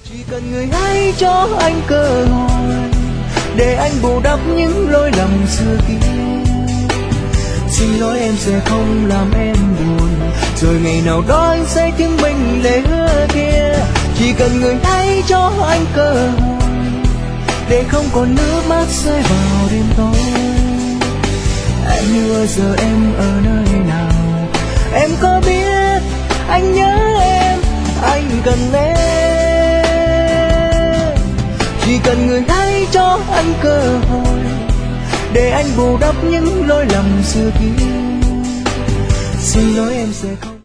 Chỉ cần người hãy cho anh cơ hội để anh bù đắp những lỗi lầm xưa kia. Xin lỗi em sẽ không làm em buồn, rồi ngày nào đó anh sẽ chứng minh lời hứa kia. Chỉ cần người hãy cho anh cơ hội để không còn nước mắt rơi vào đêm tối. Em như giờ em ở nơi nào, em có biết anh nhớ em, anh cần em. Chỉ cần người hãy cho anh cơ hội để anh bù đắp những lỗi lầm xưa kia. Xin lỗi em sẽ không